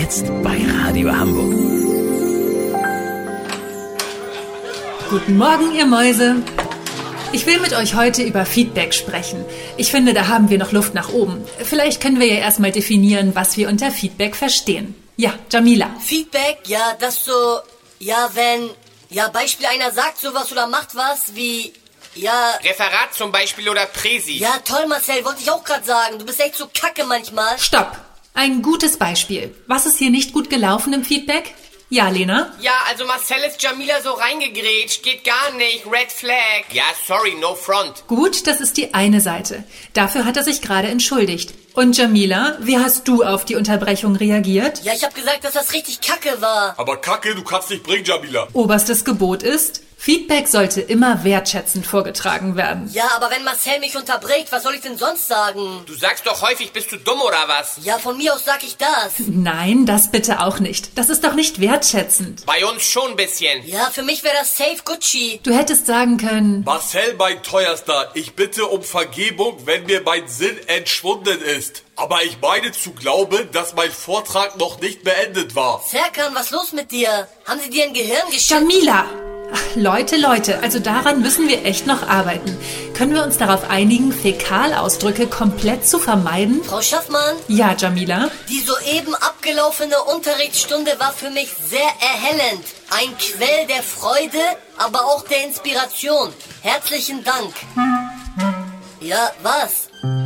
Jetzt bei Radio Hamburg. Guten Morgen, ihr Mäuse. Ich will mit euch heute über Feedback sprechen. Ich finde, da haben wir noch Luft nach oben. Vielleicht können wir ja erstmal definieren, was wir unter Feedback verstehen. Ja, Jamila. Feedback, ja, das so, ja, wenn, ja, Beispiel einer sagt sowas oder macht was, wie, ja... Referat zum Beispiel oder Präsi. Ja, toll, Marcel, wollte ich auch gerade sagen. Du bist echt so kacke manchmal. Stopp. Ein gutes Beispiel. Was ist hier nicht gut gelaufen im Feedback? Ja, Lena? Ja, also Marcel ist Jamila so reingegrätscht. Geht gar nicht. Red Flag. Ja, sorry, no front. Gut, das ist die eine Seite. Dafür hat er sich gerade entschuldigt. Und Jamila, wie hast du auf die Unterbrechung reagiert? Ja, ich habe gesagt, dass das richtig kacke war. Aber Kacke, du kannst nicht bringen, Jamila. Oberstes Gebot ist, Feedback sollte immer wertschätzend vorgetragen werden. Ja, aber wenn Marcel mich unterbricht, was soll ich denn sonst sagen? Du sagst doch häufig, bist du dumm oder was? Ja, von mir aus sag ich das. Nein, das bitte auch nicht. Das ist doch nicht wertschätzend. Bei uns schon ein bisschen. Ja, für mich wäre das safe Gucci. Du hättest sagen können... Marcel, mein Teuerster, ich bitte um Vergebung, wenn mir mein Sinn entschwunden ist. Aber ich meine zu glauben, dass mein Vortrag noch nicht beendet war. Serkan, was los mit dir? Haben sie dir ein Gehirn geschickt? Jamila! Ach, Leute, also daran müssen wir echt noch arbeiten. Können wir uns darauf einigen, Fäkalausdrücke komplett zu vermeiden? Frau Schaffmann? Ja, Jamila? Die soeben abgelaufene Unterrichtsstunde war für mich sehr erhellend. Ein Quell der Freude, aber auch der Inspiration. Herzlichen Dank. Ja, was?